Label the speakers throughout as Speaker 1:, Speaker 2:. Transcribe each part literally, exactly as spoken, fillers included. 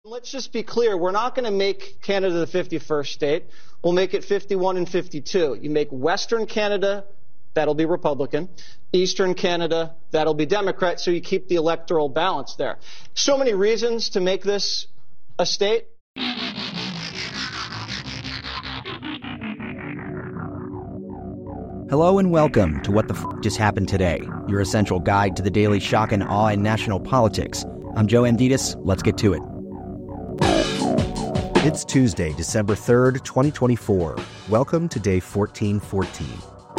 Speaker 1: Let's just be clear. We're not going to make Canada the fifty-first state. We'll make it fifty-one and fifty-two. You make Western Canada, that'll be Republican. Eastern Canada, that'll be Democrat, so you keep the electoral balance there. So many reasons to make this a state.
Speaker 2: Hello and welcome to What the F*** Just Happened Today, your essential guide to the daily shock and awe in national politics. I'm Joe Amditis. Let's get to it. It's Tuesday, December third, twenty twenty-four. Welcome to day fourteen fourteen.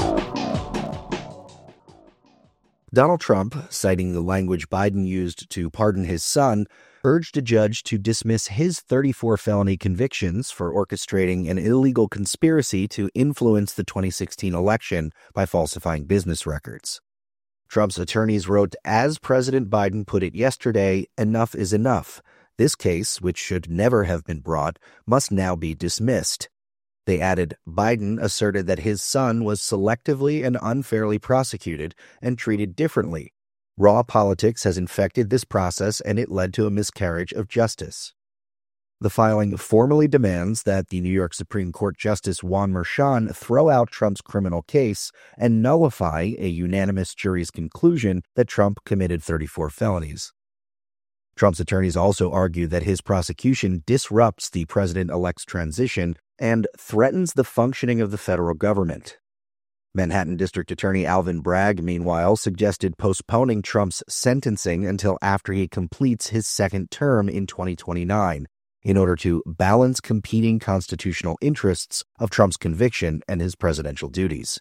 Speaker 2: Donald Trump, citing the language Biden used to pardon his son, urged a judge to dismiss his thirty-four felony convictions for orchestrating an illegal conspiracy to influence the twenty sixteen election by falsifying business records. Trump's attorneys wrote, as President Biden put it yesterday, enough is enough. This case, which should never have been brought, must now be dismissed. They added, Biden asserted that his son was selectively and unfairly prosecuted and treated differently. Raw politics has infected this process, and it led to a miscarriage of justice. The filing formally demands that the New York Supreme Court Justice Juan Merchan throw out Trump's criminal case and nullify a unanimous jury's conclusion that Trump committed thirty-four felonies. Trump's attorneys also argue that his prosecution disrupts the president-elect's transition and threatens the functioning of the federal government. Manhattan District Attorney Alvin Bragg, meanwhile, suggested postponing Trump's sentencing until after he completes his second term in twenty twenty-nine, in order to balance competing constitutional interests of Trump's conviction and his presidential duties.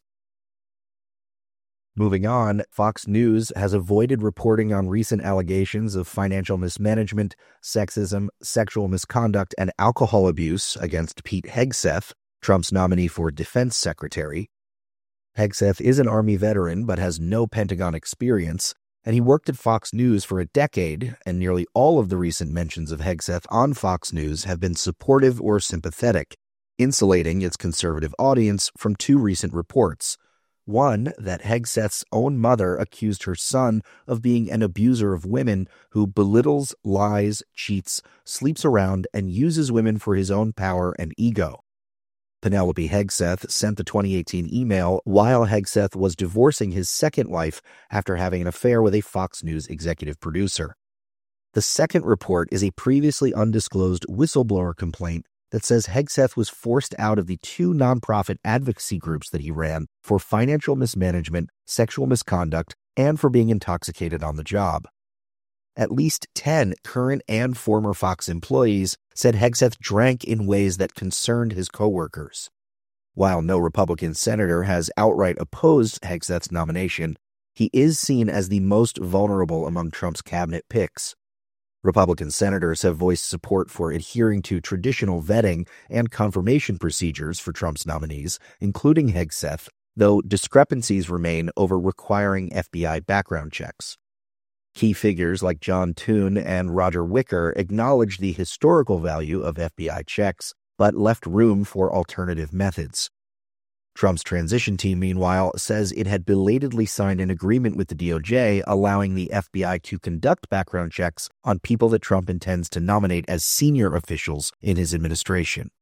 Speaker 2: Moving on, Fox News has avoided reporting on recent allegations of financial mismanagement, sexism, sexual misconduct, and alcohol abuse against Pete Hegseth, Trump's nominee for defense secretary. Hegseth is an Army veteran but has no Pentagon experience, and he worked at Fox News for a decade, and nearly all of the recent mentions of Hegseth on Fox News have been supportive or sympathetic, insulating its conservative audience from two recent reports. One, that Hegseth's own mother accused her son of being an abuser of women who belittles, lies, cheats, sleeps around, and uses women for his own power and ego. Penelope Hegseth sent the twenty eighteen email while Hegseth was divorcing his second wife after having an affair with a Fox News executive producer. The second report is a previously undisclosed whistleblower complaint that says Hegseth was forced out of the two nonprofit advocacy groups that he ran for financial mismanagement, sexual misconduct, and for being intoxicated on the job. At least ten current and former Fox employees said Hegseth drank in ways that concerned his coworkers. While no Republican senator has outright opposed Hegseth's nomination, he is seen as the most vulnerable among Trump's cabinet picks. Republican senators have voiced support for adhering to traditional vetting and confirmation procedures for Trump's nominees, including Hegseth, though discrepancies remain over requiring F B I background checks. Key figures like John Thune and Roger Wicker acknowledge the historical value of F B I checks, but left room for alternative methods. Trump's transition team, meanwhile, says it had belatedly signed an agreement with the D O J allowing the F B I to conduct background checks on people that Trump intends to nominate as senior officials in his administration.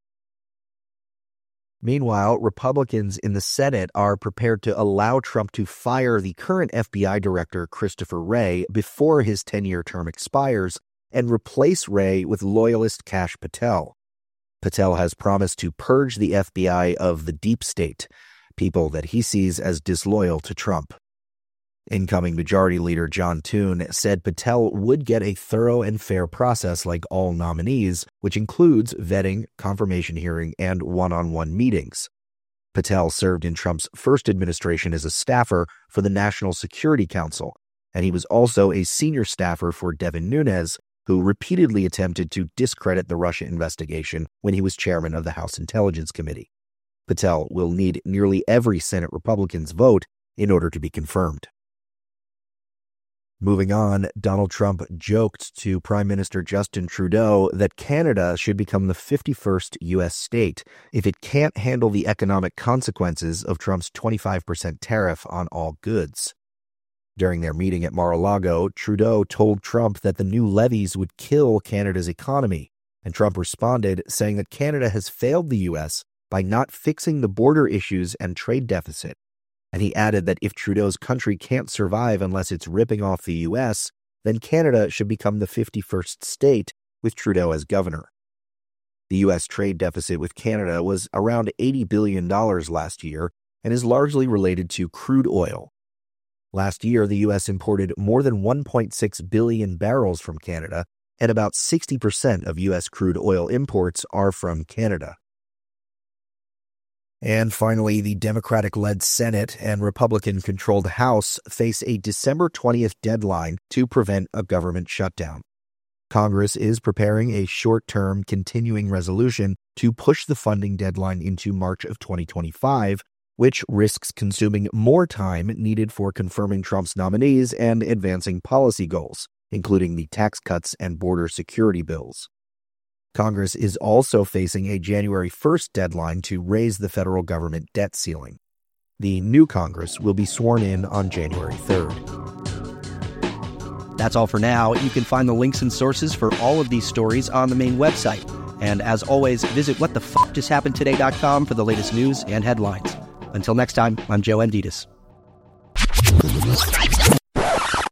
Speaker 2: Meanwhile, Republicans in the Senate are prepared to allow Trump to fire the current F B I director, Christopher Wray, before his ten-year term expires and replace Wray with loyalist Kash Patel. Patel has promised to purge the F B I of the deep state, people that he sees as disloyal to Trump. Incoming Majority Leader John Thune said Patel would get a thorough and fair process like all nominees, which includes vetting, confirmation hearing, and one-on-one meetings. Patel served in Trump's first administration as a staffer for the National Security Council, and he was also a senior staffer for Devin Nunes, who repeatedly attempted to discredit the Russia investigation when he was chairman of the House Intelligence Committee. Patel will need nearly every Senate Republican's vote in order to be confirmed. Moving on, Donald Trump joked to Prime Minister Justin Trudeau that Canada should become the fifty-first U S state if it can't handle the economic consequences of Trump's twenty-five percent tariff on all goods. During their meeting at Mar-a-Lago, Trudeau told Trump that the new levies would kill Canada's economy, and Trump responded, saying that Canada has failed the U S by not fixing the border issues and trade deficit. And he added that if Trudeau's country can't survive unless it's ripping off the U S, then Canada should become the fifty-first state with Trudeau as governor. The U S trade deficit with Canada was around eighty billion dollars last year and is largely related to crude oil. Last year, the U S imported more than one point six billion barrels from Canada, and about sixty percent of U S crude oil imports are from Canada. And finally, the Democratic-led Senate and Republican-controlled House face a December twentieth deadline to prevent a government shutdown. Congress is preparing a short-term continuing resolution to push the funding deadline into March of twenty twenty-five, which risks consuming more time needed for confirming Trump's nominees and advancing policy goals, including the tax cuts and border security bills. Congress is also facing a January first deadline to raise the federal government debt ceiling. The new Congress will be sworn in on January third.
Speaker 3: That's all for now. You can find the links and sources for all of these stories on the main website. And as always, visit what the fuck just happened today dot com for the latest news and headlines. Until next time, I'm Joe Amditis.